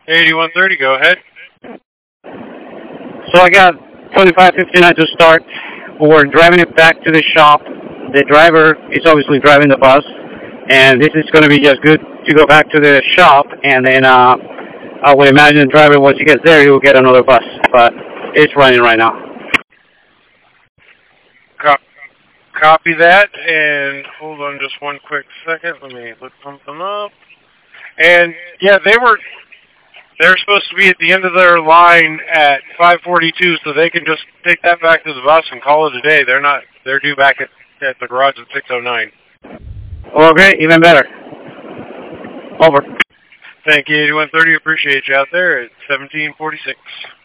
8130, go ahead. So I got 2559 to start. We're driving it back to the shop. The driver is obviously driving the bus, and this is going to be just good to go back to the shop, and then I would imagine the driver, once he gets there, he will get another bus, but it's running right now. Copy that, and hold on just one quick second. Let me look something up. And yeah, they're supposed to be at the end of their line at 5:42, so they can just take that back to the bus and call it a day. They're due back at the garage at 6:09. Okay, even better. Over. Thank you, 8130. Appreciate you out there at 1746.